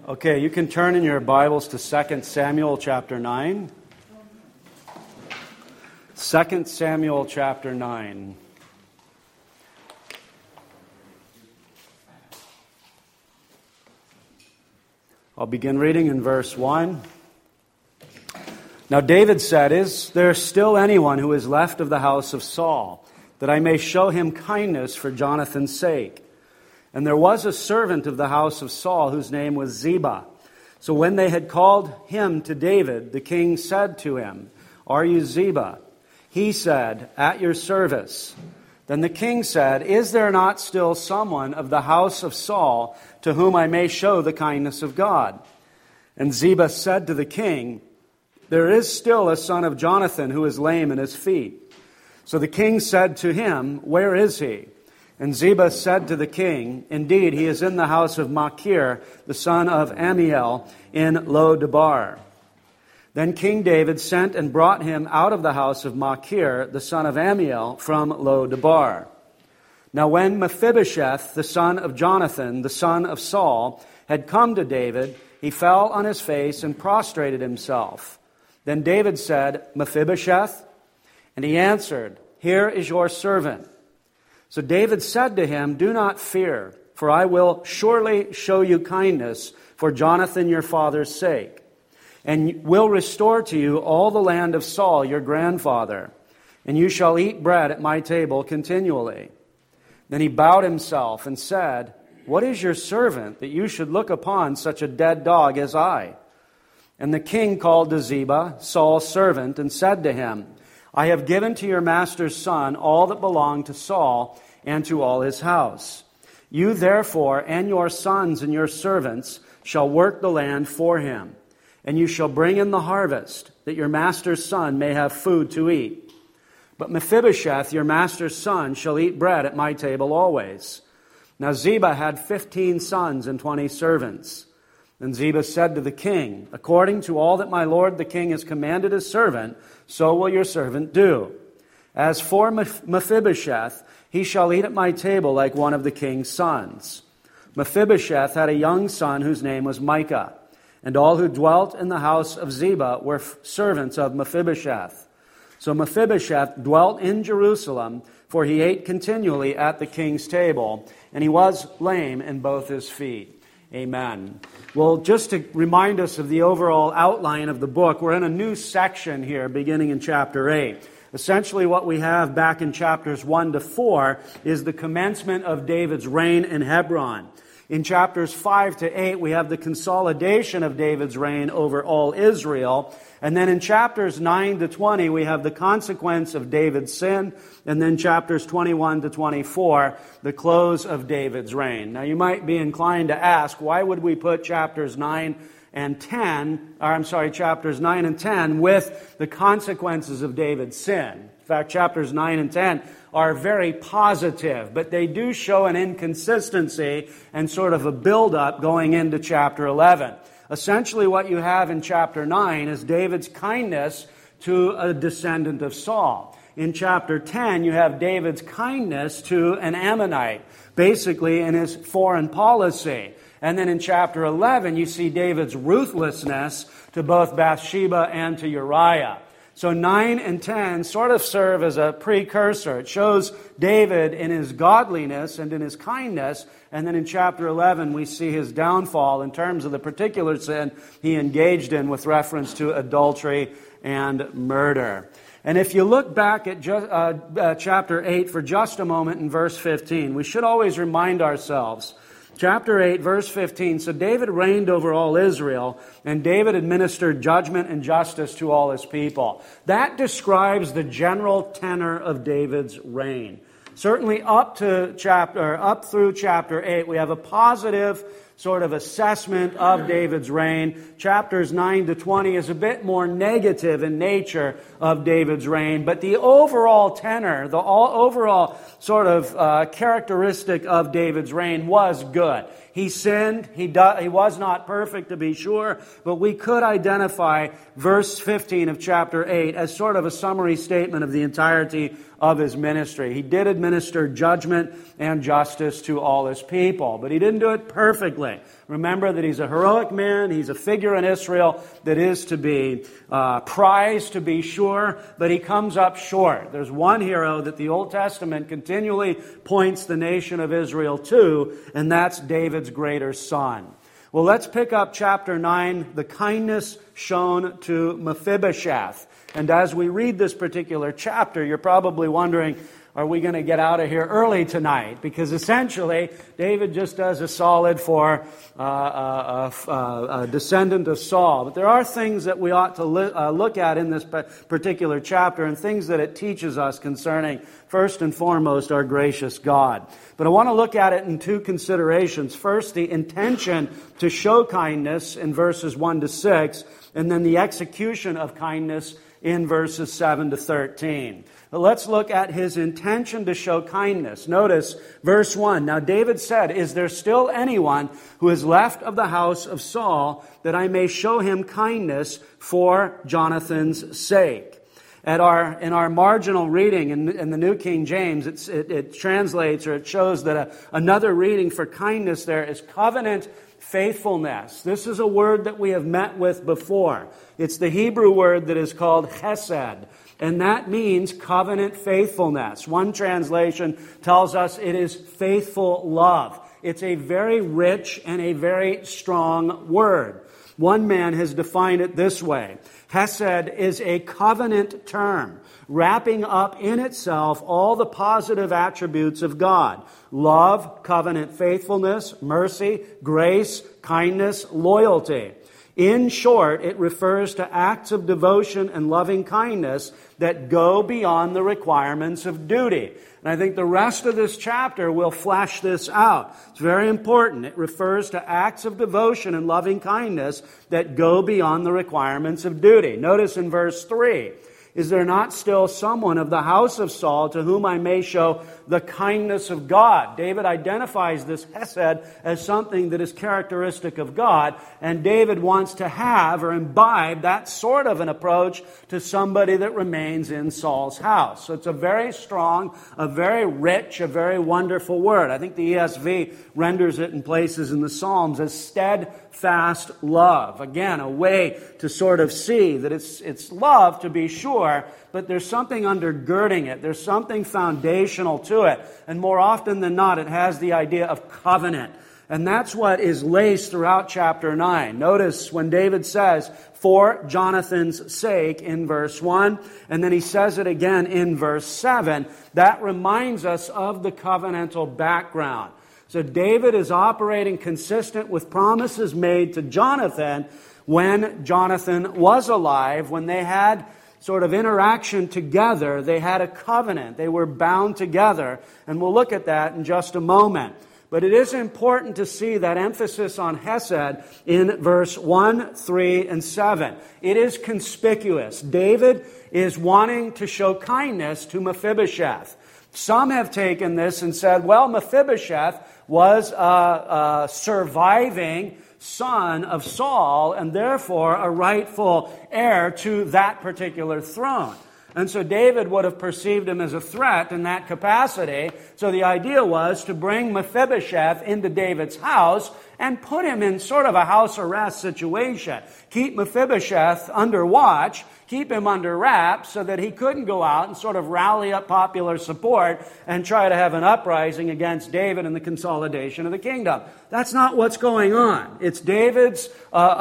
Okay, you can turn in your Bibles to 2 Samuel chapter 9. 2 Samuel chapter 9. I'll begin reading in verse 1. Now David said, "Is there still anyone who is left of the house of Saul, that I may show him kindness for Jonathan's sake? And there was a servant of the house of Saul whose name was Ziba. So when they had called him to David, the king said to him, 'Are you Ziba?' He said, 'At your service.' Then the king said, 'Is there not still someone of the house of Saul to whom I may show the kindness of God?' And Ziba said to the king, 'There is still a son of Jonathan who is lame in his feet.' So the king said to him, 'Where is he?' And Ziba said to the king, 'Indeed, he is in the house of Machir, the son of Ammiel, in Lo-debar.' Then King David sent and brought him out of the house of Machir, the son of Ammiel, from Lo-debar. Now when Mephibosheth, the son of Jonathan, the son of Saul, had come to David, he fell on his face and prostrated himself. Then David said, 'Mephibosheth?' And he answered, 'Here is your servant.' So David said to him, 'Do not fear, for I will surely show you kindness for Jonathan your father's sake, and will restore to you all the land of Saul your grandfather, and you shall eat bread at my table continually.' Then he bowed himself and said, 'What is your servant, that you should look upon such a dead dog as I?' And the king called to Ziba, Saul's servant, and said to him, 'I have given to your master's son all that belonged to Saul and to all his house. You therefore and your sons and your servants shall work the land for him, and you shall bring in the harvest, that your master's son may have food to eat. But Mephibosheth, your master's son, shall eat bread at my table always.' Now Ziba had 15 sons and 20 servants. Then Ziba said to the king, 'According to all that my lord the king has commanded his servant, so will your servant do. As for Mephibosheth, he shall eat at my table like one of the king's sons.' Mephibosheth had a young son whose name was Micah, and all who dwelt in the house of Ziba were servants of Mephibosheth. So Mephibosheth dwelt in Jerusalem, for he ate continually at the king's table, and he was lame in both his feet." Amen. Well, just to remind us of the overall outline of the book, we're in a new section here beginning in chapter 8. Essentially what we have back in chapters 1 to 4 is the commencement of David's reign in Hebron. In chapters 5 to 8, we have the consolidation of David's reign over all Israel. And then in chapters 9 to 20, we have the consequence of David's sin. And then chapters 21 to 24, the close of David's reign. Now you might be inclined to ask, why would we put chapters 9 and 10 with the consequences of David's sin? In fact, chapters 9 and 10 are very positive, but they do show an inconsistency and sort of a build-up going into chapter 11. Essentially what you have in chapter 9 is David's kindness to a descendant of Saul. In chapter 10, you have David's kindness to an Ammonite, basically in his foreign policy. And then in chapter 11, you see David's ruthlessness to both Bathsheba and to Uriah. So 9 and 10 sort of serve as a precursor. It shows David in his godliness and in his kindness. And then in chapter 11, we see his downfall in terms of the particular sin he engaged in with reference to adultery and murder. And if you look back at chapter 8 for just a moment in verse 15, we should always remind ourselves, chapter 8, verse 15, so David reigned over all Israel, and David administered judgment and justice to all his people. That describes the general tenor of David's reign. Certainly up through chapter 8, we have a positive sort of assessment of David's reign. Chapters 9 to 20 is a bit more negative in nature of David's reign, but the overall tenor, the overall sort of characteristic of David's reign was good. He sinned. He was not perfect, to be sure, but we could identify verse 15 of chapter 8 as sort of a summary statement of the entirety of his ministry. He did administer judgment and justice to all his people, but he didn't do it perfectly. justly. Remember that he's a heroic man, he's a figure in Israel that is to be prized, to be sure, but he comes up short. There's one hero that the Old Testament continually points the nation of Israel to, and that's David's greater son. Well, let's pick up chapter 9, the kindness shown to Mephibosheth. And as we read this particular chapter, you're probably wondering, are we going to get out of here early tonight? Because essentially, David just does a solid for a descendant of Saul. But there are things that we ought to look at in this particular chapter, and things that it teaches us concerning, first and foremost, our gracious God. But I want to look at it in two considerations. First, the intention to show kindness in verses 1 to 6, and then the execution of kindness in verses 7 to 13. But let's look at his intention to show kindness. Notice verse 1. Now David said, "Is there still anyone who is left of the house of Saul, that I may show him kindness for Jonathan's sake?" In our marginal reading in the New King James, it translates, or it shows that another reading for kindness there is covenant faithfulness. This is a word that we have met with before. It's the Hebrew word that is called chesed. And that means covenant faithfulness. One translation tells us it is faithful love. It's a very rich and a very strong word. One man has defined it this way. Hesed is a covenant term, wrapping up in itself all the positive attributes of God: love, covenant faithfulness, mercy, grace, kindness, loyalty. In short, it refers to acts of devotion and loving kindness that go beyond the requirements of duty. And I think the rest of this chapter will flesh this out. It's very important. It refers to acts of devotion and loving kindness that go beyond the requirements of duty. Notice in verse 3, "Is there not still someone of the house of Saul to whom I may show the kindness of God?" David identifies this hesed as something that is characteristic of God, and David wants to have or imbibe that sort of an approach to somebody that remains in Saul's house. So it's a very strong, a very rich, a very wonderful word. I think the ESV renders it in places in the Psalms as steadfast love. Again, a way to sort of see that it's love, to be sure, but there's something undergirding it. There's something foundational to it. And more often than not, it has the idea of covenant. And that's what is laced throughout chapter 9. Notice when David says, "for Jonathan's sake," in verse 1, and then he says it again in verse 7, that reminds us of the covenantal background. So David is operating consistent with promises made to Jonathan when Jonathan was alive, when they had sort of interaction together. They had a covenant. They were bound together. And we'll look at that in just a moment. But it is important to see that emphasis on hesed in verse 1, 3, and 7. It is conspicuous. David is wanting to show kindness to Mephibosheth. Some have taken this and said, well, Mephibosheth was a surviving son of Saul, and therefore a rightful heir to that particular throne. And so David would have perceived him as a threat in that capacity. So the idea was to bring Mephibosheth into David's house and put him in sort of a house arrest situation. Keep Mephibosheth under watch, keep him under wraps so that he couldn't go out and sort of rally up popular support and try to have an uprising against David and the consolidation of the kingdom. That's not what's going on. It's David's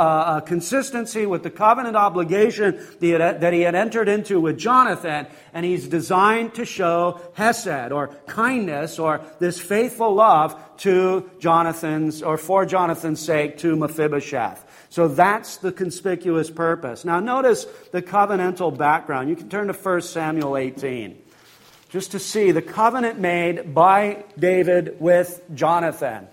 consistency with the covenant obligation that he had entered into with Jonathan, and he's designed to show hesed, or kindness, or this faithful love to Jonathan's, or for Jonathan's sake, to Mephibosheth. So that's the conspicuous purpose. Now notice the covenantal background. You can turn to 1 Samuel 18. Just to see the covenant made by David with Jonathan.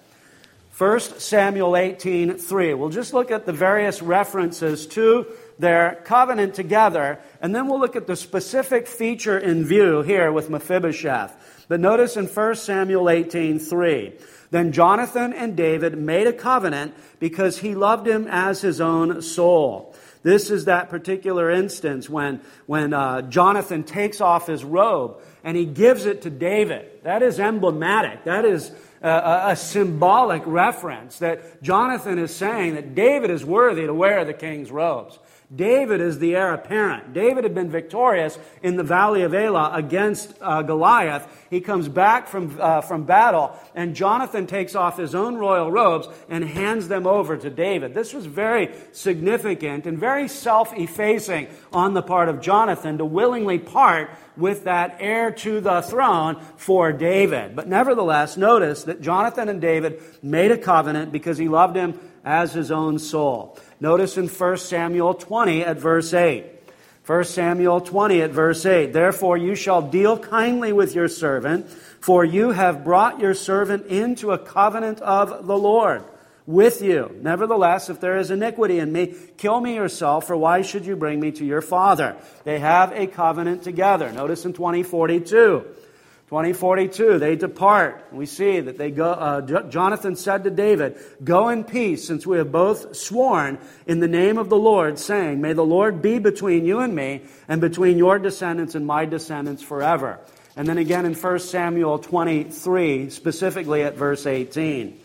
1 Samuel 18:3. We'll just look at the various references to their covenant together, and then we'll look at the specific feature in view here with Mephibosheth. But notice in 1 Samuel 18:3. Then Jonathan and David made a covenant because he loved him as his own soul. This is that particular instance when Jonathan takes off his robe and he gives it to David. That is emblematic. That is a symbolic reference that Jonathan is saying that David is worthy to wear the king's robes. David is the heir apparent. David had been victorious in the valley of Elah against Goliath. He comes back from battle, and Jonathan takes off his own royal robes and hands them over to David. This was very significant and very self-effacing on the part of Jonathan to willingly part with that heir to the throne for David. But nevertheless, notice that Jonathan and David made a covenant because he loved him as his own soul. Notice in 1 Samuel 20 at verse 8. 1 Samuel 20 at verse 8. Therefore you shall deal kindly with your servant, for you have brought your servant into a covenant of the Lord with you. Nevertheless, if there is iniquity in me, kill me yourself, for why should you bring me to your father? They have a covenant together. Notice in 20:42. 20:42, they depart. We see that they go. Jonathan said to David, "Go in peace, since we have both sworn in the name of the Lord, saying, May the Lord be between you and me, and between your descendants and my descendants forever." And then again in 1 Samuel 23, specifically at verse 18.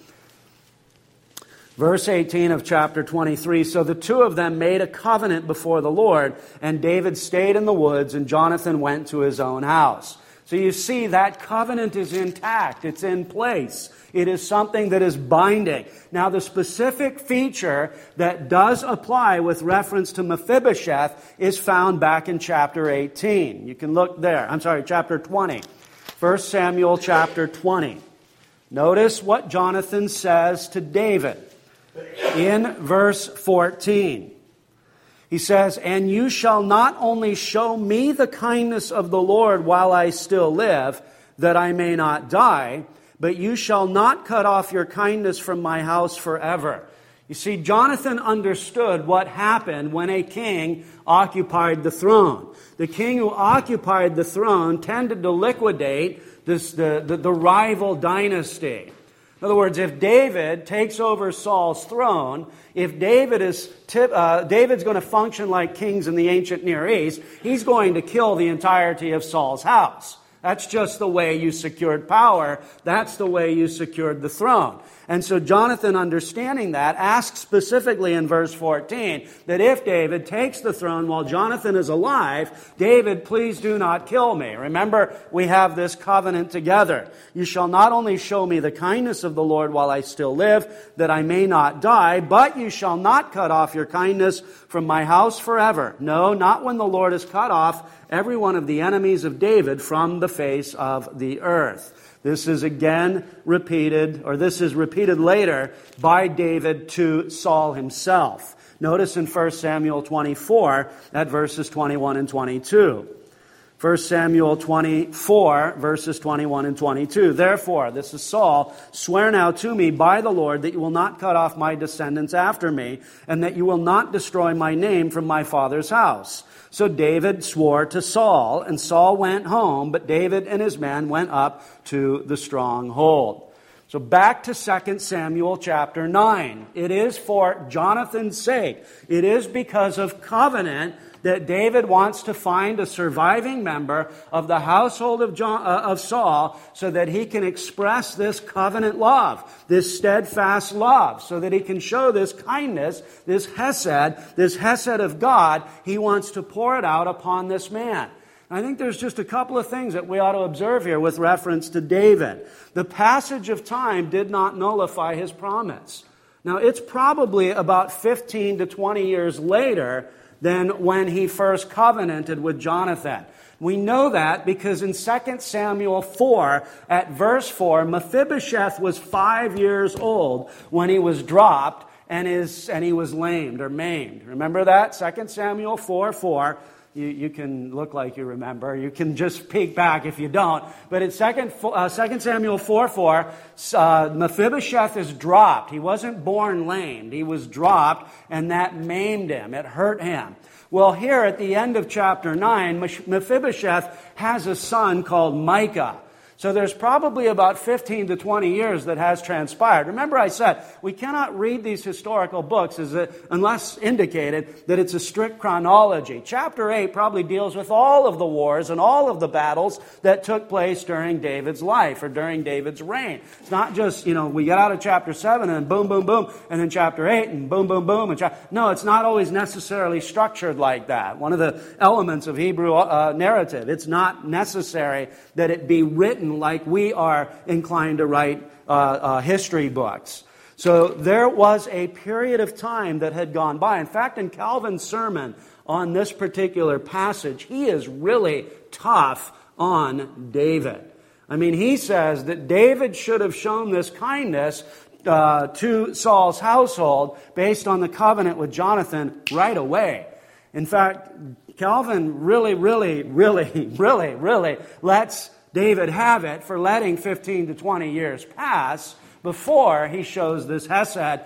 Verse 18 of chapter 23, so the two of them made a covenant before the Lord, and David stayed in the woods, and Jonathan went to his own house. So you see, that covenant is intact. It's in place. It is something that is binding. Now, the specific feature that does apply with reference to Mephibosheth is found back in chapter 18. You can look there. Chapter 20. 1 Samuel chapter 20. Notice what Jonathan says to David in verse 14. He says, "And you shall not only show me the kindness of the Lord while I still live, that I may not die, but you shall not cut off your kindness from my house forever." You see, Jonathan understood what happened when a king occupied the throne. The king who occupied the throne tended to liquidate the rival dynasty. In other words, if David takes over Saul's throne, if David's going to function like kings in the ancient Near East, he's going to kill the entirety of Saul's house. That's just the way you secured power. That's the way you secured the throne. And so Jonathan, understanding that, asks specifically in verse 14 that if David takes the throne while Jonathan is alive, David, please do not kill me. Remember, we have this covenant together. You shall not only show me the kindness of the Lord while I still live, that I may not die, but you shall not cut off your kindness from my house forever. No, not when the Lord has cut off every one of the enemies of David from the face of the earth. This is repeated later by David to Saul himself. Notice in 1 Samuel 24 at verses 21 and 22. 1 Samuel 24, verses 21 and 22. Therefore, this is Saul, swear now to me by the Lord that you will not cut off my descendants after me, and that you will not destroy my name from my father's house. So David swore to Saul, and Saul went home, but David and his men went up to the stronghold. So back to 2 Samuel chapter 9. It is for Jonathan's sake. It is because of covenant that David wants to find a surviving member of the household of Saul so that he can express this covenant love, this steadfast love, so that he can show this kindness, this hesed of God. He wants to pour it out upon this man. I think there's just a couple of things that we ought to observe here with reference to David. The passage of time did not nullify his promise. Now, it's probably about 15 to 20 years later than when he first covenanted with Jonathan. We know that because in 2 Samuel 4, at verse 4, Mephibosheth was 5 years old when he was dropped and he was lamed or maimed. Remember that? 2 Samuel 4:4. You can look like you remember. You can just peek back if you don't. But in 2 Samuel 4:4, Mephibosheth is dropped. He wasn't born lamed. He was dropped, and that maimed him. It hurt him. Well, here at the end of chapter 9, Mephibosheth has a son called Micah. So there's probably about 15 to 20 years that has transpired. Remember I said, we cannot read these historical books unless indicated that it's a strict chronology. Chapter 8 probably deals with all of the wars and all of the battles that took place during David's life or during David's reign. It's not just, we get out of chapter 7 and boom, boom, boom, and then chapter 8 and boom, boom, boom. No, it's not always necessarily structured like that. One of the elements of Hebrew narrative, it's not necessary that it be written like we are inclined to write history books. So there was a period of time that had gone by. In fact, in Calvin's sermon on this particular passage, he is really tough on David. I mean, he says that David should have shown this kindness to Saul's household based on the covenant with Jonathan right away. In fact, Calvin really lets David have it for letting 15 to 20 years pass before he shows this hesed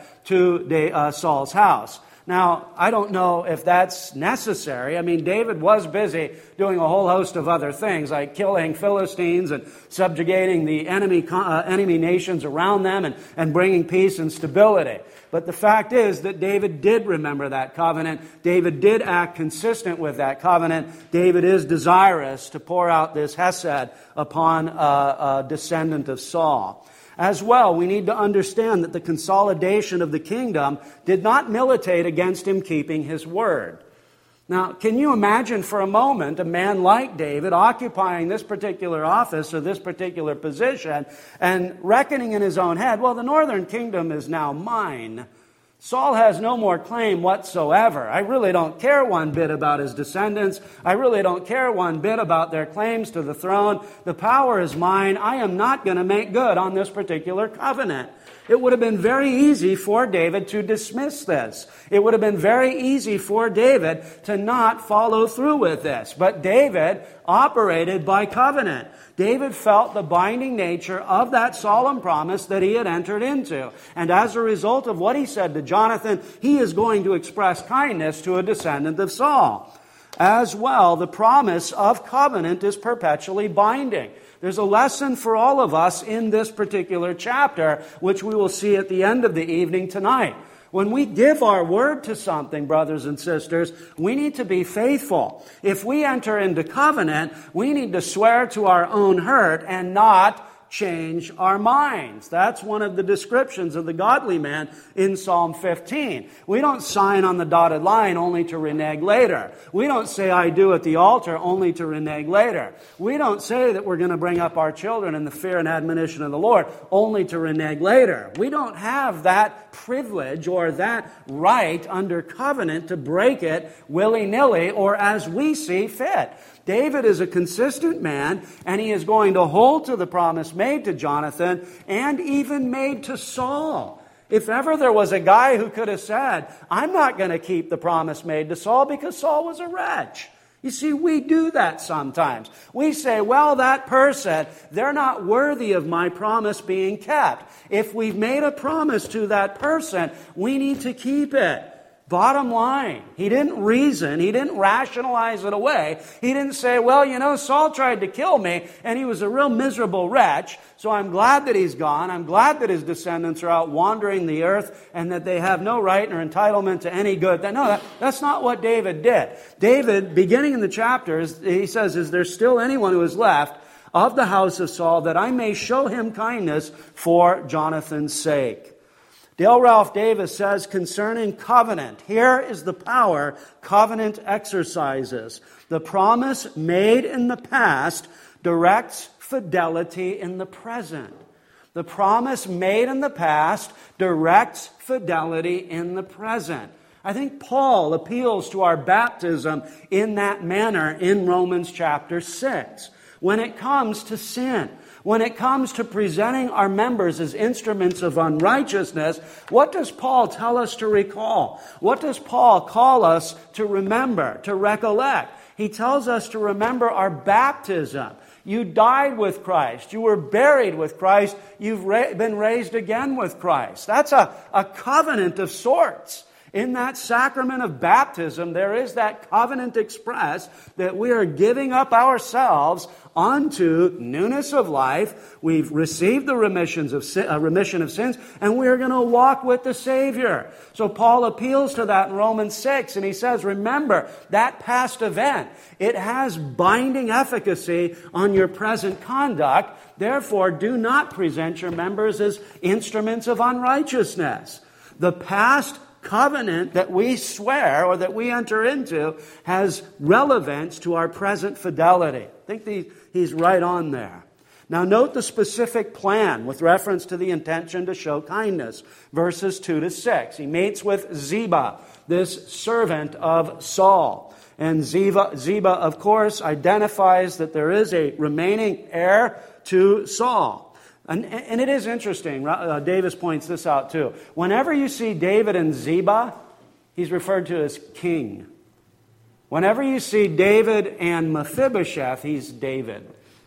to Saul's house. Now, I don't know if that's necessary. I mean, David was busy doing a whole host of other things, like killing Philistines and subjugating the enemy nations around them and bringing peace and stability. But the fact is that David did remember that covenant. David did act consistent with that covenant. David is desirous to pour out this hesed upon a descendant of Saul. As well, we need to understand that the consolidation of the kingdom did not militate against him keeping his word. Now, can you imagine for a moment a man like David occupying this particular office or this particular position and reckoning in his own head, well, the northern kingdom is now mine. Saul has no more claim whatsoever. I really don't care one bit about his descendants. I really don't care one bit about their claims to the throne. The power is mine. I am not going to make good on this particular covenant. It would have been very easy for David to dismiss this. It would have been very easy for David to not follow through with this. But David operated by covenant. David felt the binding nature of that solemn promise that he had entered into. And as a result of what he said to Jonathan, he is going to express kindness to a descendant of Saul. As well, the promise of covenant is perpetually binding. There's a lesson for all of us in this particular chapter, which we will see at the end of the evening tonight. When we give our word to something, brothers and sisters, we need to be faithful. If we enter into covenant, we need to swear to our own hurt and not change our minds. That's one of the descriptions of the godly man in Psalm 15. We don't sign on the dotted line only to renege later. We don't say I do at the altar only to renege later. We don't say that we're going to bring up our children in the fear and admonition of the Lord only to renege later. We don't have that privilege or that right under covenant to break it willy-nilly or as we see fit. David is a consistent man, and he is going to hold to the promise made to Jonathan and even made to Saul. If ever there was a guy who could have said, I'm not going to keep the promise made to Saul because Saul was a wretch. You see, we do that sometimes. We say, well, that person, they're not worthy of my promise being kept. If we've made a promise to that person, we need to keep it. Bottom line, he didn't reason, he didn't rationalize it away. He didn't say, well, Saul tried to kill me and he was a real miserable wretch, so I'm glad that he's gone. I'm glad that his descendants are out wandering the earth and that they have no right or entitlement to any good. No, that's not what David did. David, beginning in the chapters, he says, is there still anyone who is left of the house of Saul that I may show him kindness for Jonathan's sake? Dale Ralph Davis says concerning covenant, here is the power covenant exercises. The promise made in the past directs fidelity in the present. The promise made in the past directs fidelity in the present. I think Paul appeals to our baptism in that manner in Romans chapter 6. When it comes to sin, when it comes to presenting our members as instruments of unrighteousness, what does Paul tell us to recall? What does Paul call us to remember, to recollect? He tells us to remember our baptism. You died with Christ. You were buried with Christ. You've been raised again with Christ. That's a covenant of sorts. In that sacrament of baptism, there is that covenant expressed that we are giving up ourselves unto newness of life. We've received the remission of sins, and we're going to walk with the Savior. So Paul appeals to that in Romans 6, and he says, remember, that past event, it has binding efficacy on your present conduct. Therefore, do not present your members as instruments of unrighteousness. The past covenant that we swear or that we enter into has relevance to our present fidelity. I think he's right on there. Now note the specific plan with reference to the intention to show kindness. Verses 2 to 6. He meets with Ziba, this servant of Saul. And Ziba, of course, identifies that there is a remaining heir to Saul. And it is interesting, Davis points this out too. Whenever you see David and Ziba, he's referred to as king. Whenever you see David and Mephibosheth, he's David.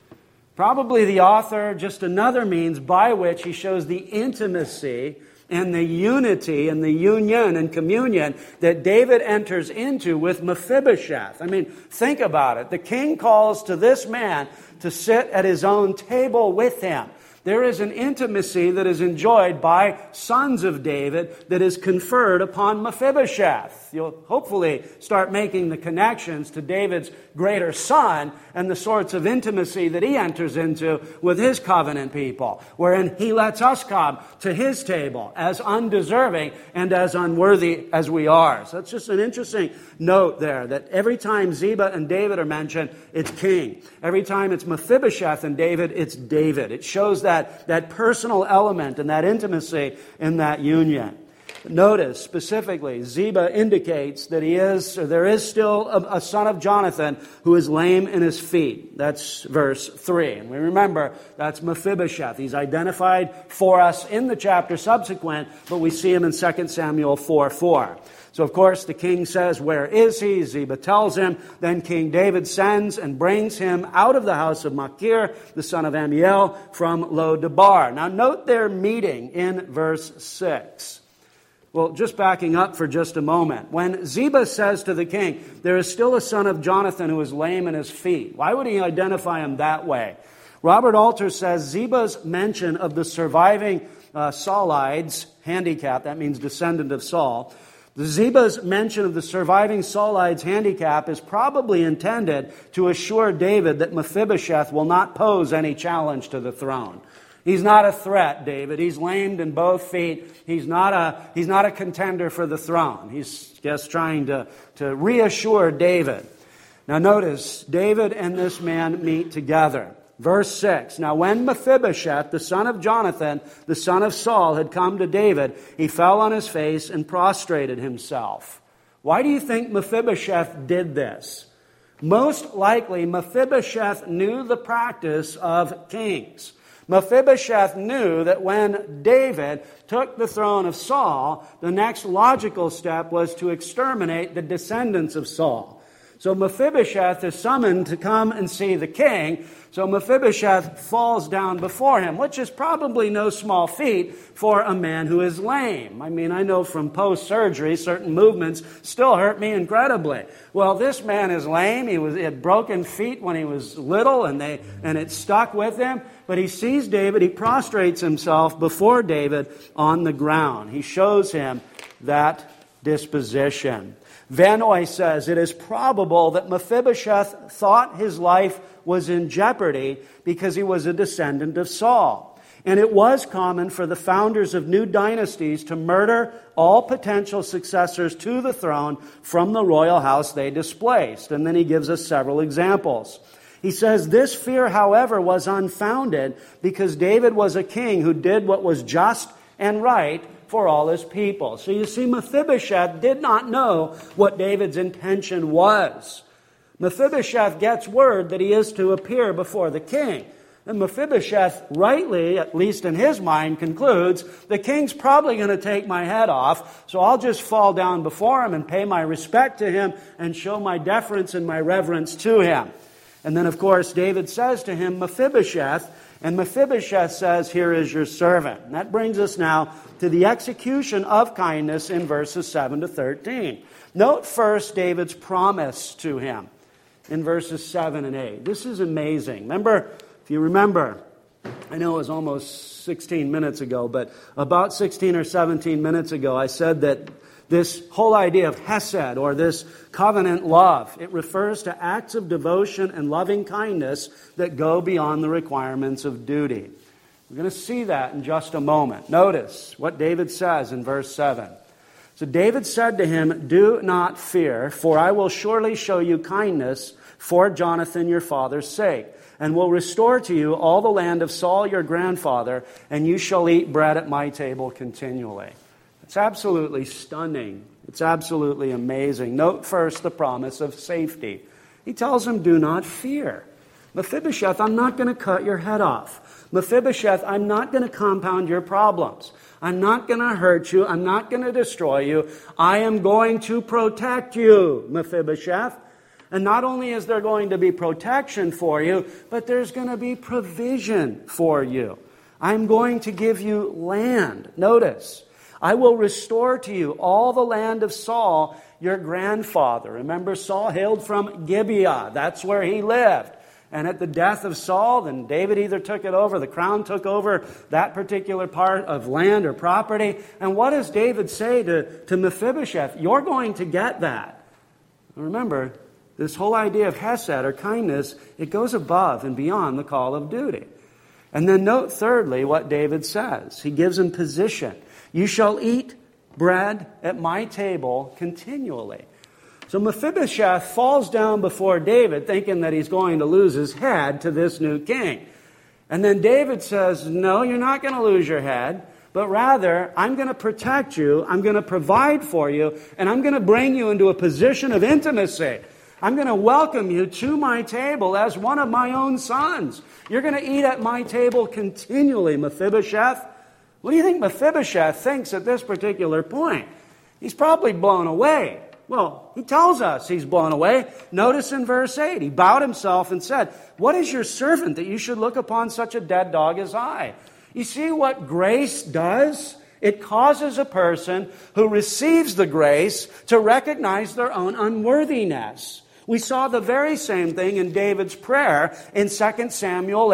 Probably the author, just another means by which he shows the intimacy and the unity and the union and communion that David enters into with Mephibosheth. I mean, think about it. The king calls to this man to sit at his own table with him. There is an intimacy that is enjoyed by sons of David that is conferred upon Mephibosheth. You'll hopefully start making the connections to David's greater son and the sorts of intimacy that he enters into with his covenant people, wherein he lets us come to his table as undeserving and as unworthy as we are. So it's just an interesting note there that every time Ziba and David are mentioned, it's king. Every time it's Mephibosheth and David, it's David. It shows that personal element and that intimacy in that union. Notice specifically, Ziba indicates that there is still a son of Jonathan who is lame in his feet. That's verse 3. And we remember that's Mephibosheth. He's identified for us in the chapter subsequent, but we see him in 2 Samuel 4:4. So, of course, the king says, where is he? Ziba tells him. Then King David sends and brings him out of the house of Machir, the son of Amiel, from Lo-debar. Now, note their meeting in verse 6. Well, just backing up for just a moment. When Ziba says to the king, there is still a son of Jonathan who is lame in his feet. Why would he identify him that way? Robert Alter says Ziba's mention of the surviving Saulides, handicap, that means descendant of Saul. The Ziba's mention of the surviving Saulides handicap is probably intended to assure David that Mephibosheth will not pose any challenge to the throne. He's not a threat, David. He's lamed in both feet. He's not a contender for the throne. He's just trying to reassure David. Now notice, David and this man meet together. Verse 6, now when Mephibosheth, the son of Jonathan, the son of Saul, had come to David, he fell on his face and prostrated himself. Why do you think Mephibosheth did this? Most likely, Mephibosheth knew the practice of kings. Mephibosheth knew that when David took the throne of Saul, the next logical step was to exterminate the descendants of Saul. So Mephibosheth is summoned to come and see the king. So Mephibosheth falls down before him, which is probably no small feat for a man who is lame. I mean, I know from post-surgery, certain movements still hurt me incredibly. Well, this man is lame. He had broken feet when he was little, and it stuck with him. But he sees David. He prostrates himself before David on the ground. He shows him that disposition. Vanoy says it is probable that Mephibosheth thought his life was in jeopardy because he was a descendant of Saul. And it was common for the founders of new dynasties to murder all potential successors to the throne from the royal house they displaced. And then he gives us several examples. He says, this fear, however, was unfounded because David was a king who did what was just and right for all his people. So you see, Mephibosheth did not know what David's intention was. Mephibosheth gets word that he is to appear before the king. And Mephibosheth, rightly, at least in his mind, concludes, the king's probably going to take my head off, so I'll just fall down before him and pay my respect to him and show my deference and my reverence to him. And then, of course, David says to him, Mephibosheth, And Mephibosheth says, "Here is your servant." And that brings us now to the execution of kindness in verses 7 to 13. Note first David's promise to him in verses 7 and 8. This is amazing. Remember, if you remember, I know it was almost 16 minutes ago, but about 16 or 17 minutes ago, I said that this whole idea of hesed, or this covenant love, it refers to acts of devotion and loving kindness that go beyond the requirements of duty. We're going to see that in just a moment. Notice what David says in verse 7. So David said to him, "Do not fear, for I will surely show you kindness for Jonathan your father's sake, and will restore to you all the land of Saul your grandfather, and you shall eat bread at my table continually." It's absolutely stunning. It's absolutely amazing. Note first the promise of safety. He tells him, "Do not fear. Mephibosheth, I'm not going to cut your head off. Mephibosheth, I'm not going to compound your problems. I'm not going to hurt you. I'm not going to destroy you. I am going to protect you, Mephibosheth." And not only is there going to be protection for you, but there's going to be provision for you. I'm going to give you land. Notice, "I will restore to you all the land of Saul, your grandfather." Remember, Saul hailed from Gibeah. That's where he lived. And at the death of Saul, then David either took it over, the crown took over that particular part of land or property. And what does David say to Mephibosheth? You're going to get that. Remember, this whole idea of hesed, or kindness, it goes above and beyond the call of duty. And then note thirdly what David says. He gives him position. "You shall eat bread at my table continually." So Mephibosheth falls down before David thinking that he's going to lose his head to this new king. And then David says, "No, you're not going to lose your head, but rather I'm going to protect you, I'm going to provide for you, and I'm going to bring you into a position of intimacy. I'm going to welcome you to my table as one of my own sons. You're going to eat at my table continually, Mephibosheth." What do you think Mephibosheth thinks at this particular point? He's probably blown away. Well, he tells us he's blown away. Notice in verse 8, he bowed himself and said, "What is your servant that you should look upon such a dead dog as I?" You see what grace does? It causes a person who receives the grace to recognize their own unworthiness. We saw the very same thing in David's prayer in 2 Samuel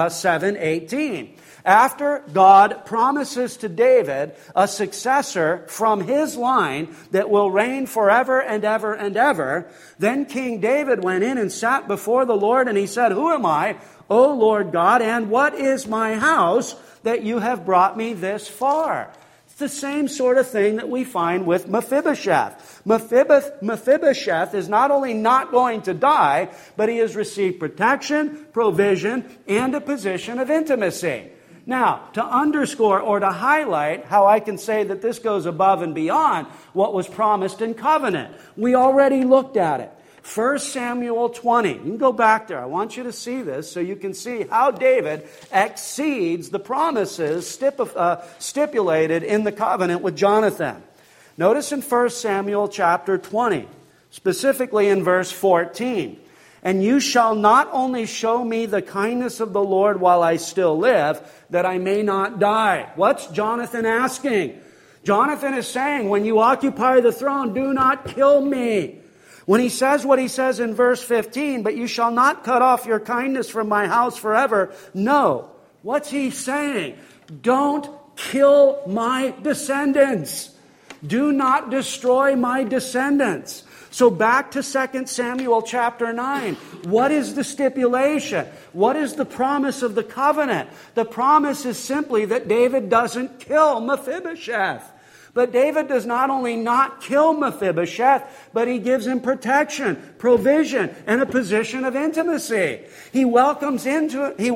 7:18. After God promises to David a successor from his line that will reign forever and ever and ever, then King David went in and sat before the Lord, and he said, "Who am I, O Lord God, and what is my house that you have brought me this far?" It's the same sort of thing that we find with Mephibosheth. Mephibosheth is not only not going to die, but he has received protection, provision, and a position of intimacy. Now, to underscore or to highlight how I can say that this goes above and beyond what was promised in covenant, we already looked at it. 1 Samuel 20. You can go back there. I want you to see this so you can see how David exceeds the promises stipulated in the covenant with Jonathan. Notice in 1 Samuel chapter 20, specifically in verse 14. "And you shall not only show me the kindness of the Lord while I still live, that I may not die." What's Jonathan asking? Jonathan is saying, when you occupy the throne, do not kill me. When he says what he says in verse 15, "But you shall not cut off your kindness from my house forever." No. What's he saying? Don't kill my descendants. Do not destroy my descendants. So back to 2 Samuel chapter 9. What is the stipulation? What is the promise of the covenant? The promise is simply that David doesn't kill Mephibosheth. But David does not only not kill Mephibosheth, but he gives him protection, provision, and a position of intimacy. He welcomes him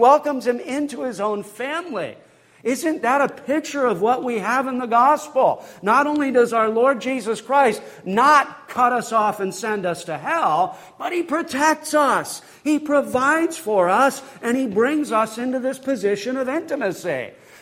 into his own family. Isn't that a picture of what we have in the gospel? Not only does our Lord Jesus Christ not cut us off and send us to hell, but He protects us. He provides for us, and He brings us into this position of intimacy.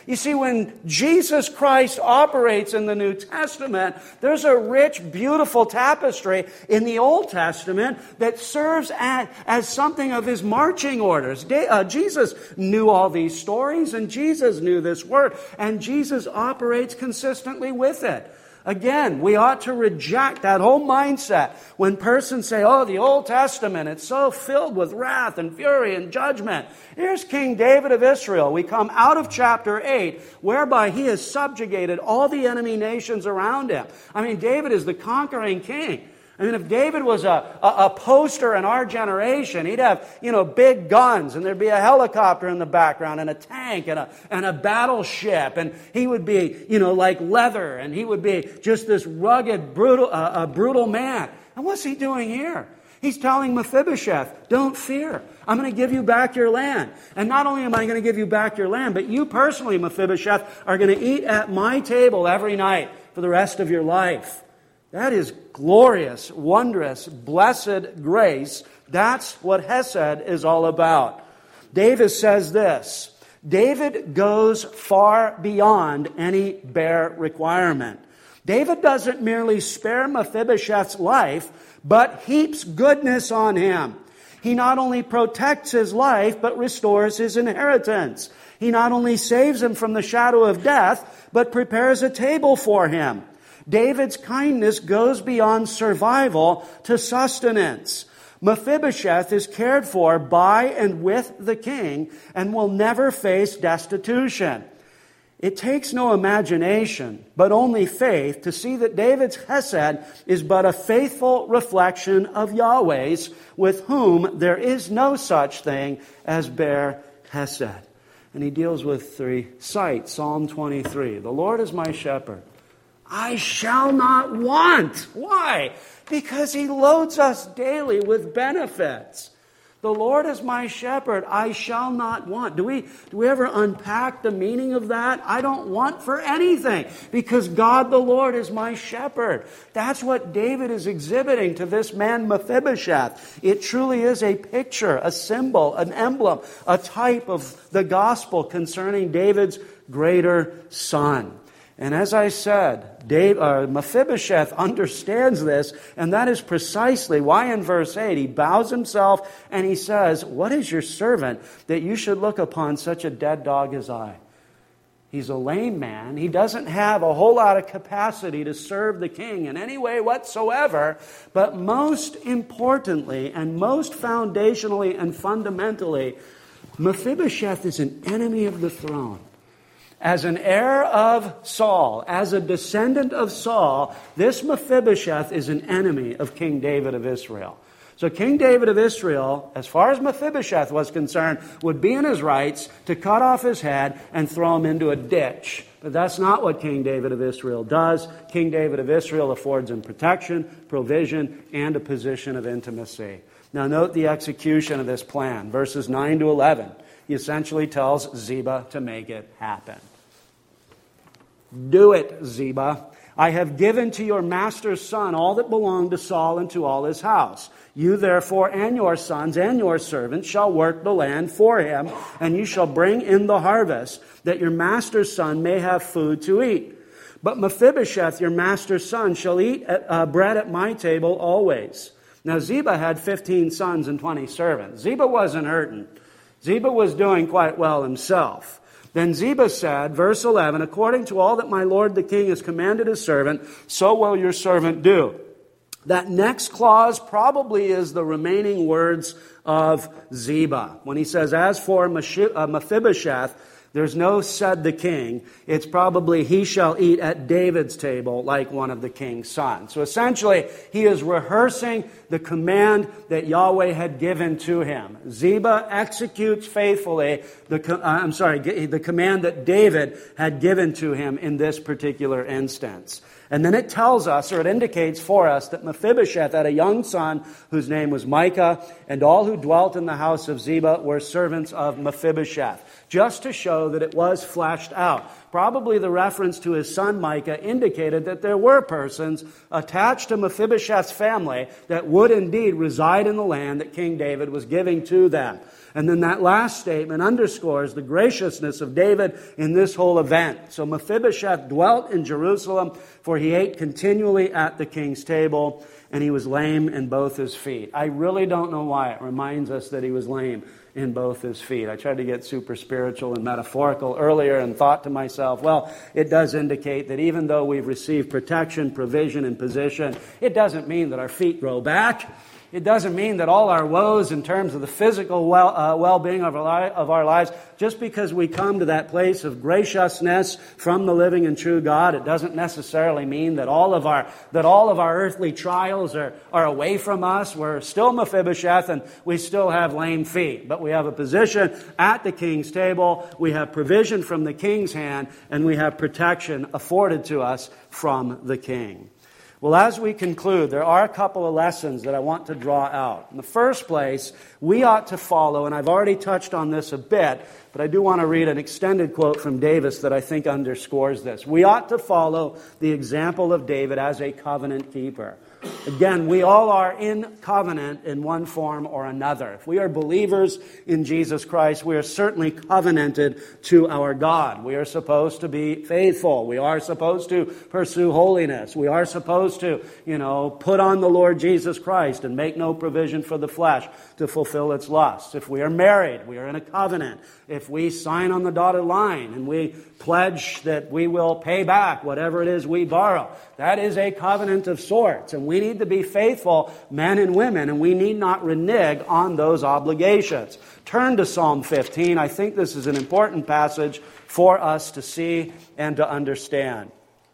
You see, when Jesus Christ operates in the New Testament, there's a rich, beautiful tapestry in the Old Testament that serves as something of his marching orders. Jesus knew all these stories, and Jesus knew this word, and Jesus operates consistently with it. Again, we ought to reject that whole mindset when persons say, oh, the Old Testament, it's so filled with wrath and fury and judgment. Here's King David of Israel. We come out of chapter 8, whereby he has subjugated all the enemy nations around him. I mean, David is the conquering king. I mean, if David was a poster in our generation, he'd have, big guns, and there'd be a helicopter in the background, and a tank, and a battleship, and he would be, like leather, and he would be just this rugged, brutal man. And what's he doing here? He's telling Mephibosheth, don't fear. I'm going to give you back your land. And not only am I going to give you back your land, but you personally, Mephibosheth, are going to eat at my table every night for the rest of your life. That is glorious, wondrous, blessed grace. That's what Hesed is all about. David says this, David goes far beyond any bare requirement. David doesn't merely spare Mephibosheth's life, but heaps goodness on him. He not only protects his life, but restores his inheritance. He not only saves him from the shadow of death, but prepares a table for him. David's kindness goes beyond survival to sustenance. Mephibosheth is cared for by and with the king and will never face destitution. It takes no imagination, but only faith to see that David's Hesed is but a faithful reflection of Yahweh's, with whom there is no such thing as bare Hesed. And he deals with three sites. Psalm 23, the Lord is my shepherd. I shall not want. Why? Because he loads us daily with benefits. The Lord is my shepherd. I shall not want. Do we ever unpack the meaning of that? I don't want for anything because God the Lord is my shepherd. That's what David is exhibiting to this man Mephibosheth. It truly is a picture, a symbol, an emblem, a type of the gospel concerning David's greater son. And as I said, Mephibosheth understands this, and that is precisely why in verse 8 he bows himself and he says, what is your servant that you should look upon such a dead dog as I? He's a lame man. He doesn't have a whole lot of capacity to serve the king in any way whatsoever. But most importantly, and most foundationally and fundamentally, Mephibosheth is an enemy of the throne. As an heir of Saul, as a descendant of Saul, this Mephibosheth is an enemy of King David of Israel. So King David of Israel, as far as Mephibosheth was concerned, would be in his rights to cut off his head and throw him into a ditch. But that's not what King David of Israel does. King David of Israel affords him protection, provision, and a position of intimacy. Now note the execution of this plan. Verses 9 to 11. He essentially tells Ziba to make it happen. Do it, Ziba. I have given to your master's son all that belonged to Saul and to all his house. You therefore and your sons and your servants shall work the land for him, and you shall bring in the harvest, that your master's son may have food to eat. But Mephibosheth, your master's son, shall eat bread at my table always. Now Ziba had 15 sons and 20 servants. Ziba wasn't hurting. Ziba was doing quite well himself. Then Ziba said, verse 11, according to all that my lord the king has commanded his servant, so will your servant do. That next clause probably is the remaining words of Ziba. When he says, as for Mephibosheth, there's no said the king. It's probably he shall eat at David's table like one of the king's sons. So essentially, he is rehearsing the command that Yahweh had given to him. Ziba executes faithfully the command that David had given to him in this particular instance. And then it tells us, or it indicates for us, that Mephibosheth had a young son whose name was Micah, and all who dwelt in the house of Ziba were servants of Mephibosheth, just to show that it was fleshed out. Probably the reference to his son Micah indicated that there were persons attached to Mephibosheth's family that would indeed reside in the land that King David was giving to them. And then that last statement underscores the graciousness of David in this whole event. So Mephibosheth dwelt in Jerusalem, for he ate continually at the king's table, and he was lame in both his feet. I really don't know why it reminds us that he was lame in both his feet. I tried to get super spiritual and metaphorical earlier and thought to myself, well, it does indicate that even though we've received protection, provision, and position, it doesn't mean that our feet grow back. It doesn't mean that all our woes in terms of the physical well-being of our lives, just because we come to that place of graciousness from the living and true God, it doesn't necessarily mean that all of our earthly trials are away from us. We're still Mephibosheth and we still have lame feet. But we have a position at the king's table, we have provision from the king's hand, and we have protection afforded to us from the king. Well, as we conclude, there are a couple of lessons that I want to draw out. In the first place, we ought to follow, and I've already touched on this a bit, but I do want to read an extended quote from Davis that I think underscores this. We ought to follow the example of David as a covenant keeper. Again, we all are in covenant in one form or another. If we are believers in Jesus Christ, we are certainly covenanted to our God. We are supposed to be faithful. We are supposed to pursue holiness. We are supposed to, put on the Lord Jesus Christ and make no provision for the flesh to fulfill its lusts. If we are married, we are in a covenant. If we sign on the dotted line and we pledge that we will pay back whatever it is we borrow, that is a covenant of sorts. And we need to be faithful men and women, and we need not renege on those obligations. Turn to Psalm 15. I think this is an important passage for us to see and to understand.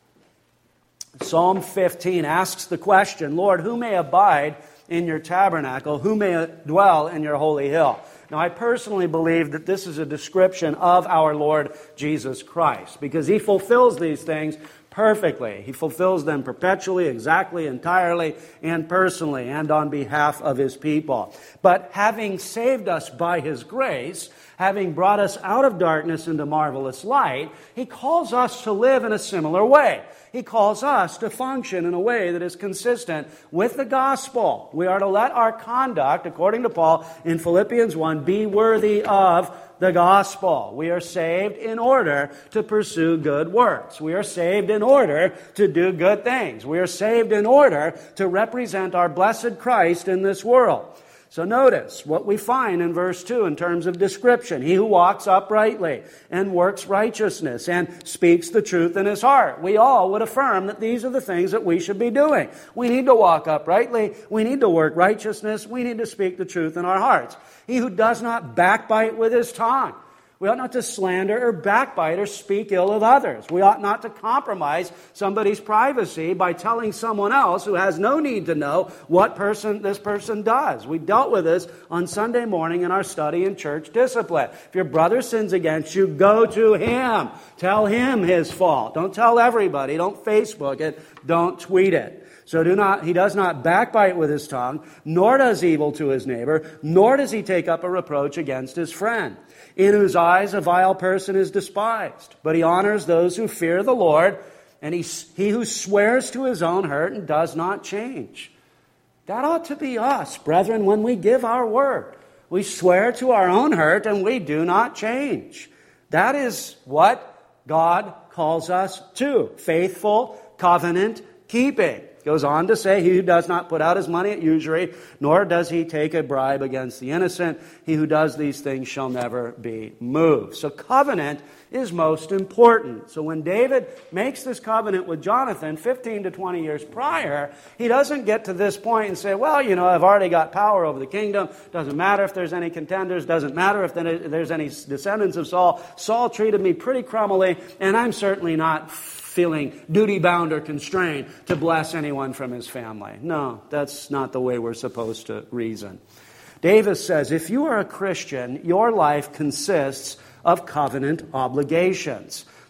Psalm 15 asks the question, Lord, who may abide in your tabernacle? Who may dwell in your holy hill? Now, I personally believe that this is a description of our Lord Jesus Christ, because He fulfills these things perfectly. He fulfills them perpetually, exactly, entirely, and personally, and on behalf of His people. But having saved us by His grace, having brought us out of darkness into marvelous light, He calls us to live in a similar way. He calls us to function in a way that is consistent with the gospel. We are to let our conduct, according to Paul in Philippians 1, be worthy of the gospel. We are saved in order to pursue good works. We are saved in order to do good things. We are saved in order to represent our blessed Christ in this world. So notice what we find in verse 2 in terms of description. He who walks uprightly and works righteousness and speaks the truth in his heart. We all would affirm that these are the things that we should be doing. We need to walk uprightly. We need to work righteousness. We need to speak the truth in our hearts. He who does not backbite with his tongue. We ought not to slander or backbite or speak ill of others. We ought not to compromise somebody's privacy by telling someone else who has no need to know what this person does. We dealt with this on Sunday morning in our study in church discipline. If your brother sins against you, go to him. Tell him his fault. Don't tell everybody. Don't Facebook it. Don't tweet it. So he does not backbite with his tongue, nor does evil to his neighbor, nor does he take up a reproach against his friend, in whose eyes a vile person is despised. But he honors those who fear the Lord, and he who swears to his own hurt and does not change. That ought to be us, brethren, when we give our word. We swear to our own hurt and we do not change. That is what God calls us to. Faithful covenant keeping. Goes on to say, he who does not put out his money at usury, nor does he take a bribe against the innocent, he who does these things shall never be moved. So covenant is most important. So when David makes this covenant with Jonathan 15 to 20 years prior, he doesn't get to this point and say, well, I've already got power over the kingdom. Doesn't matter if there's any contenders. Doesn't matter if there's any descendants of Saul. Saul treated me pretty crummily, and I'm certainly not feeling duty-bound or constrained to bless anyone from his family. No, that's not the way we're supposed to reason. Davis says, if you are a Christian, your life consists of covenant obligations.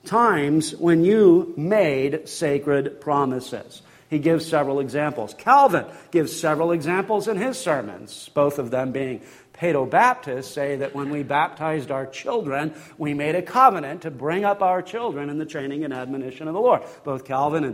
times when you made sacred promises. He gives several examples. Calvin gives several examples in his sermons, both of them being Paedo-Baptists, say that when we baptized our children, we made a covenant to bring up our children in the training and admonition of the Lord. Both Calvin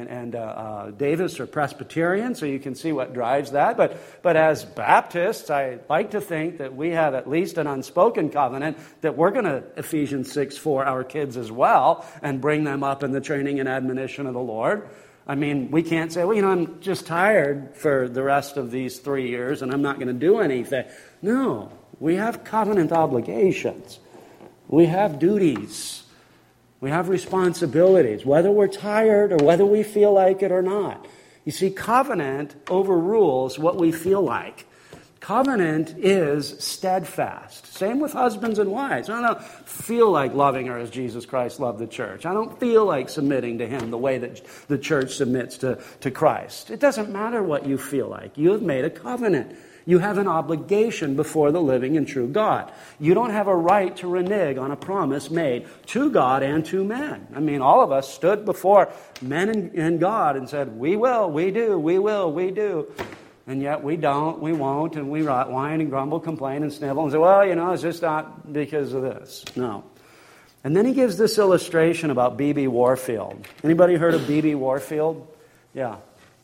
and Davis are Presbyterian, so you can see what drives that. But as Baptists, I like to think that we have at least an unspoken covenant that we're going to Ephesians 6:4 our kids as well and bring them up in the training and admonition of the Lord. I mean, we can't say, well, I'm just tired for the rest of these 3 years and I'm not going to do anything. No, we have covenant obligations. We have duties. We have responsibilities, whether we're tired or whether we feel like it or not. You see, covenant overrules what we feel like. Covenant is steadfast. Same with husbands and wives. I don't feel like loving her as Jesus Christ loved the church. I don't feel like submitting to him the way that the church submits to Christ. It doesn't matter what you feel like. You have made a covenant. You have an obligation before the living and true God. You don't have a right to renege on a promise made to God and to men. I mean, all of us stood before men and God and said, we will, we do, we will, we do. And yet we don't, we won't, and we whine and grumble, complain and snivel and say, well, it's just not because of this. No. And then he gives this illustration about B.B. Warfield. Anybody heard of B.B. Warfield? Yeah.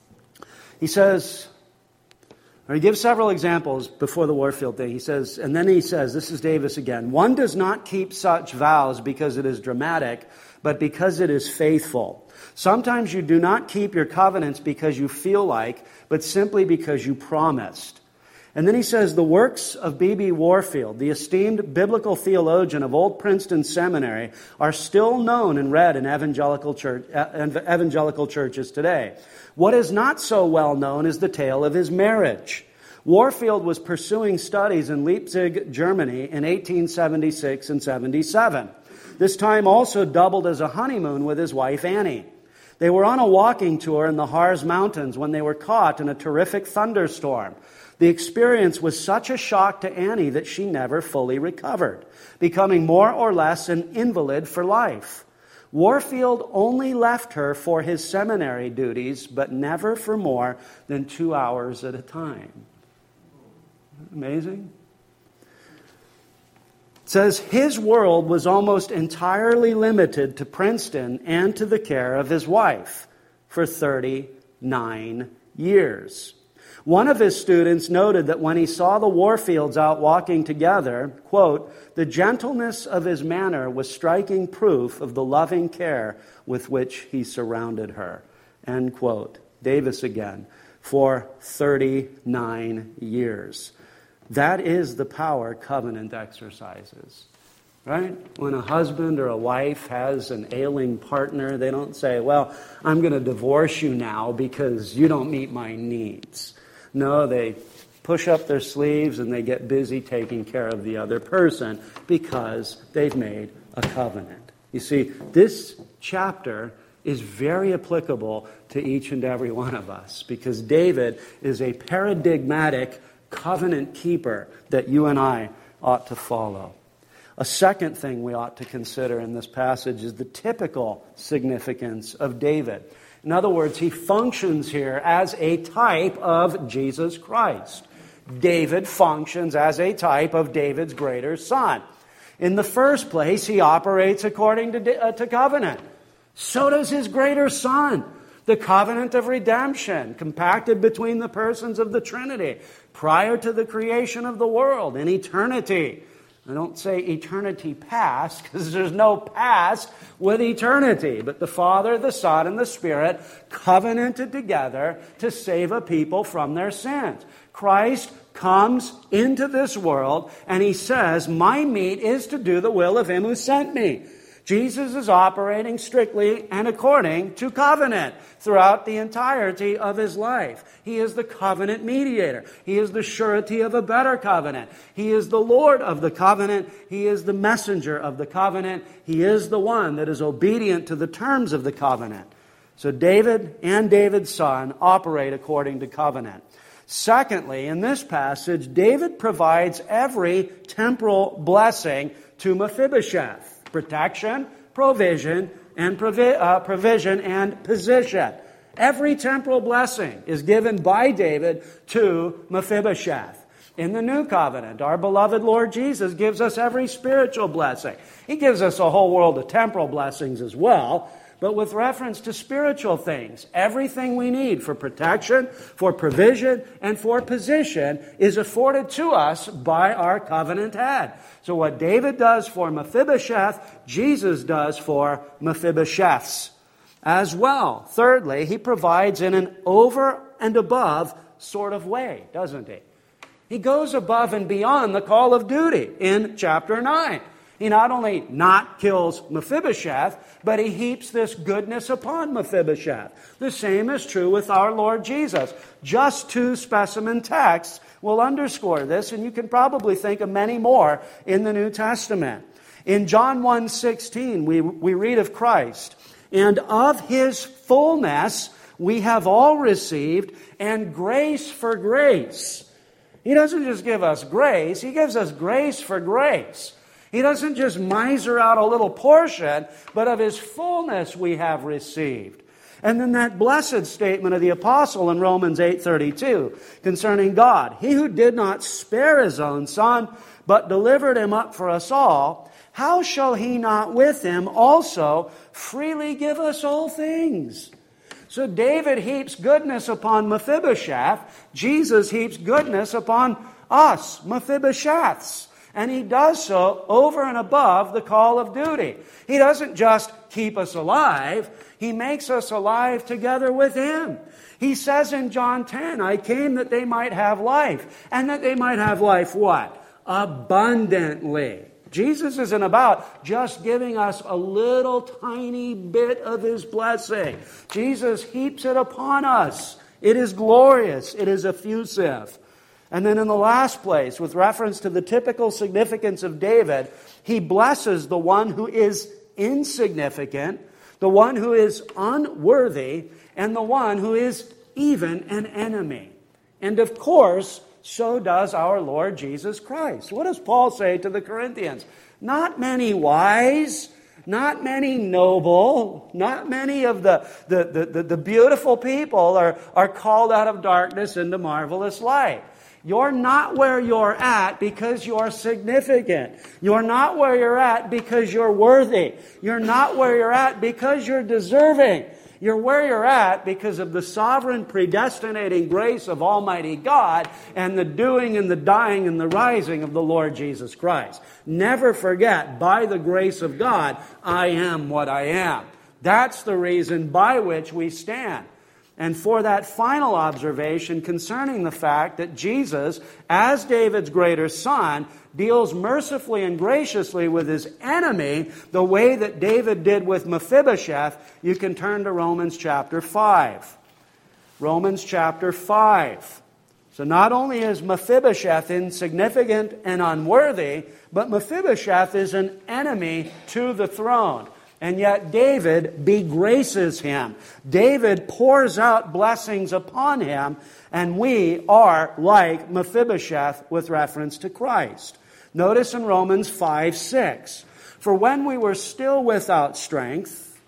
He says, or he gives several examples before the Warfield thing. He says, this is Davis again, one does not keep such vows because it is dramatic, but because it is faithful. Sometimes you do not keep your covenants because you feel like, but simply because you promised. And then he says, the works of B.B. Warfield, the esteemed biblical theologian of Old Princeton Seminary, are still known and read in evangelical churches today. What is not so well known is the tale of his marriage. Warfield was pursuing studies in Leipzig, Germany in 1876 and 77. This time also doubled as a honeymoon with his wife Annie. They were on a walking tour in the Harz Mountains when they were caught in a terrific thunderstorm. The experience was such a shock to Annie that she never fully recovered, becoming more or less an invalid for life. Warfield only left her for his seminary duties, but never for more than 2 hours at a time. Amazing. It says, his world was almost entirely limited to Princeton and to the care of his wife for 39 years. One of his students noted that when he saw the Warfields out walking together, quote, the gentleness of his manner was striking proof of the loving care with which he surrounded her. End quote. Davis again, for 39 years. That is the power covenant exercises, right? When a husband or a wife has an ailing partner, they don't say, well, I'm going to divorce you now because you don't meet my needs. No, they push up their sleeves and they get busy taking care of the other person because they've made a covenant. You see, this chapter is very applicable to each and every one of us because David is a paradigmatic covenant keeper that you and I ought to follow. A second thing we ought to consider in this passage is the typical significance of David. In other words, he functions here as a type of Jesus Christ. David functions as a type of David's greater son. In the first place, he operates according to covenant. So does his greater son. The covenant of redemption, compacted between the persons of the Trinity, prior to the creation of the world, in eternity. I don't say eternity past, because there's no past with eternity. But the Father, the Son, and the Spirit covenanted together to save a people from their sins. Christ comes into this world, and he says, my meat is to do the will of him who sent me. Jesus is operating strictly and according to covenant throughout the entirety of his life. He is the covenant mediator. He is the surety of a better covenant. He is the Lord of the covenant. He is the messenger of the covenant. He is the one that is obedient to the terms of the covenant. So David and David's son operate according to covenant. Secondly, in this passage, David provides every temporal blessing to Mephibosheth. Protection, provision and provision and position. Every temporal blessing is given by David to Mephibosheth. In the New Covenant, our beloved Lord Jesus gives us every spiritual blessing. He gives us a whole world of temporal blessings as well, but with reference to spiritual things, everything we need for protection, for provision, and for position is afforded to us by our covenant head. So what David does for Mephibosheth, Jesus does for Mephibosheths as well. Thirdly, he provides in an over and above sort of way, doesn't he? He goes above and beyond the call of duty in chapter 9. He not only not kills Mephibosheth, but he heaps this goodness upon Mephibosheth. The same is true with our Lord Jesus. Just 2 specimen texts will underscore this, and you can probably think of many more in the New Testament. In John 1:16, we read of Christ, "And of His fullness we have all received, and grace for grace." He doesn't just give us grace, He gives us grace for grace. He doesn't just miser out a little portion, but of His fullness we have received. And then that blessed statement of the apostle in Romans 8:32 concerning God. "He who did not spare His own Son, but delivered Him up for us all, how shall He not with Him also freely give us all things?" So David heaps goodness upon Mephibosheth. Jesus heaps goodness upon us, Mephibosheths. And He does so over and above the call of duty. He doesn't just keep us alive. He makes us alive together with Him. He says in John 10, "I came that they might have life." And that they might have life what? Abundantly. Jesus isn't about just giving us a little tiny bit of His blessing. Jesus heaps it upon us. It is glorious. It is effusive. And then in the last place, with reference to the typical significance of David, he blesses the one who is insignificant, the one who is unworthy, and the one who is even an enemy. And of course, so does our Lord Jesus Christ. What does Paul say to the Corinthians? Not many wise, not many noble, not many of the beautiful people are called out of darkness into marvelous light. You're not where you're at because you're significant. You're not where you're at because you're worthy. You're not where you're at because you're deserving. You're where you're at because of the sovereign predestinating grace of Almighty God and the doing and the dying and the rising of the Lord Jesus Christ. Never forget, by the grace of God, I am what I am. That's the reason by which we stand. And for that final observation concerning the fact that Jesus, as David's greater son, deals mercifully and graciously with his enemy the way that David did with Mephibosheth, you can turn to Romans chapter 5. Romans chapter 5. So not only is Mephibosheth insignificant and unworthy, but Mephibosheth is an enemy to the throne. And yet David begraces him. David pours out blessings upon him, and we are like Mephibosheth with reference to Christ. Notice in Romans 5:6, "For when we were still without strength,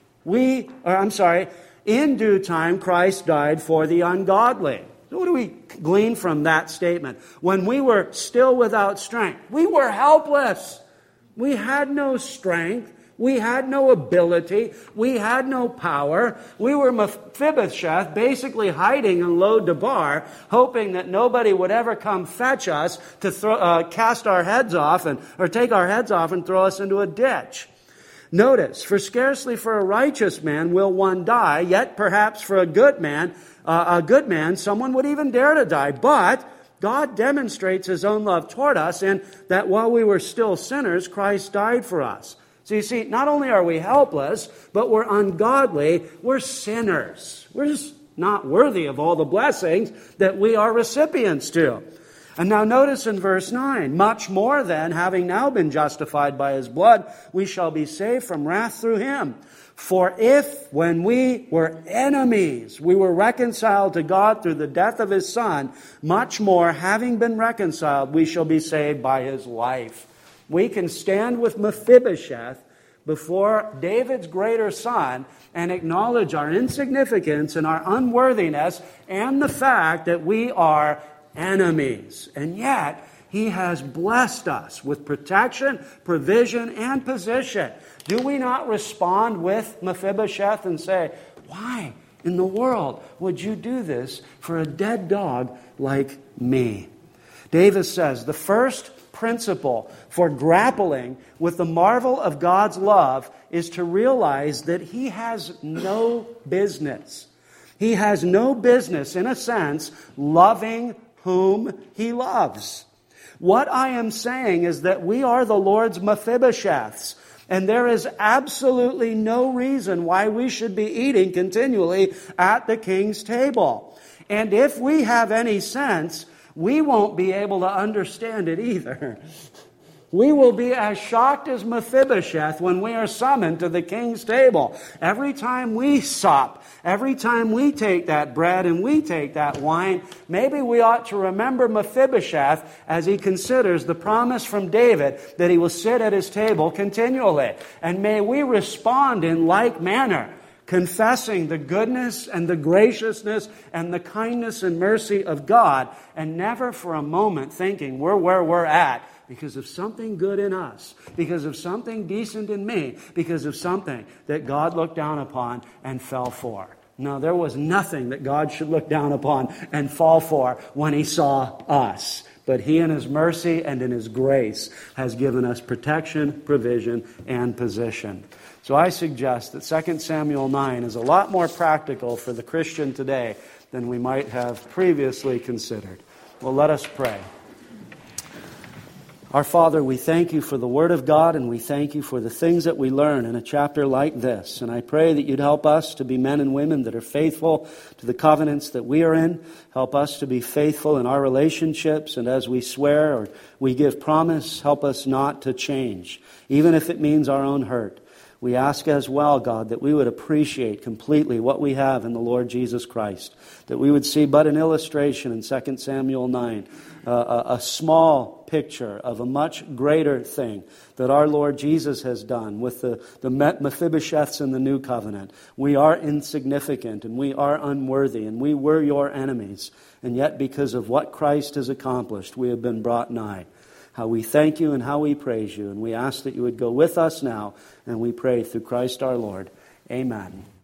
in due time Christ died for the ungodly." So what do we glean from that statement? When we were still without strength, we were helpless. We had no strength. We had no ability. We had no power. We were Mephibosheth, basically hiding in Lo-Debar, hoping that nobody would ever come fetch us to cast our heads off or take our heads off and throw us into a ditch. Notice, "For scarcely for a righteous man will one die, yet perhaps for a good man, someone would even dare to die. But God demonstrates His own love toward us in that while we were still sinners, Christ died for us." So you see, not only are we helpless, but we're ungodly, we're sinners. We're just not worthy of all the blessings that we are recipients to. And now notice in verse 9, "Much more then, having now been justified by His blood, we shall be saved from wrath through Him. For if, when we were enemies, we were reconciled to God through the death of His Son, much more, having been reconciled, we shall be saved by His life." We can stand with Mephibosheth before David's greater son and acknowledge our insignificance and our unworthiness and the fact that we are enemies. And yet, He has blessed us with protection, provision, and position. Do we not respond with Mephibosheth and say, why in the world would you do this for a dead dog like me? David says, the first principle for grappling with the marvel of God's love is to realize that He has no business. He has no business, in a sense, loving whom He loves. What I am saying is that we are the Lord's Mephibosheths, and there is absolutely no reason why we should be eating continually at the king's table. And if we have any sense, we won't be able to understand it either. We will be as shocked as Mephibosheth when we are summoned to the king's table. Every time we sup, every time we take that bread and we take that wine, maybe we ought to remember Mephibosheth as he considers the promise from David that he will sit at his table continually. And may we respond in like manner, confessing the goodness and the graciousness and the kindness and mercy of God, and never for a moment thinking we're where we're at because of something good in us, because of something decent in me, because of something that God looked down upon and fell for. No, there was nothing that God should look down upon and fall for when He saw us. But He in His mercy and in His grace has given us protection, provision, and position. So I suggest that 2 Samuel 9 is a lot more practical for the Christian today than we might have previously considered. Well, let us pray. Our Father, we thank You for the Word of God, and we thank You for the things that we learn in a chapter like this. And I pray that You'd help us to be men and women that are faithful to the covenants that we are in. Help us to be faithful in our relationships, and as we swear or we give promise, help us not to change, even if it means our own hurt. We ask as well, God, that we would appreciate completely what we have in the Lord Jesus Christ, that we would see but an illustration in 2 Samuel 9, a small picture of a much greater thing that our Lord Jesus has done with the Mephibosheths in the New Covenant. We are insignificant and we are unworthy and we were Your enemies, and yet because of what Christ has accomplished, we have been brought nigh. How we thank You and how we praise You, and we ask that You would go with us now, and we pray through Christ our Lord. Amen.